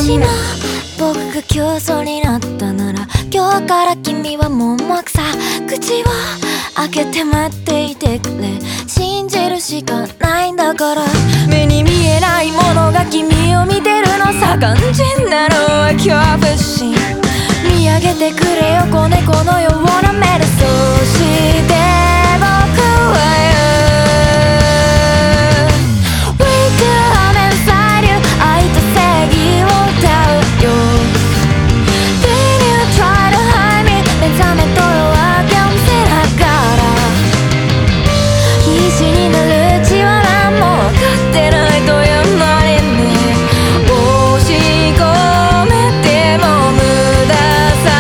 しも僕が競争になったなら、今日から君はもうくさ口を開けて待っていてくれ。信じるしかないんだから。目に見えないものが君を見てるのさ。肝心なのは恐怖心。見上げてくれよ子猫のような目で。そうして僕は言う We do have inside you 愛と正義を歌うよ。 Then you try to hide me 目覚めと夜明けを見せながら。必死になるうちは何も分かってないというのにね。押し込めても無駄さ。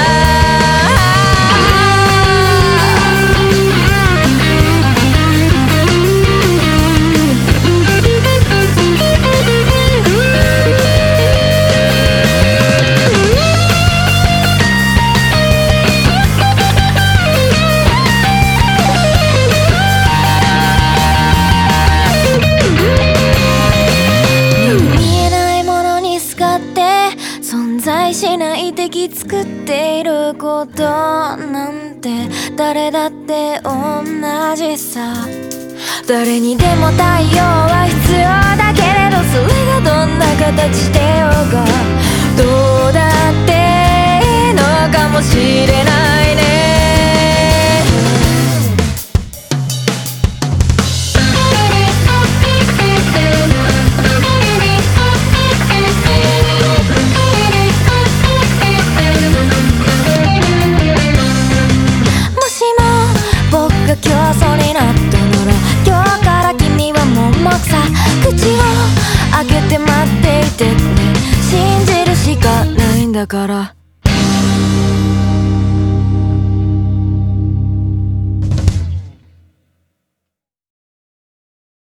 存在しない敵作っていることなんて誰だって同じさ。誰にでも太陽は必要だけれど、それがどんな形でようがどうだっていいのかもしれないね。競争になったなら、今日から君はもうくさ口を開けて待っていてくれ。信じるしかないんだから。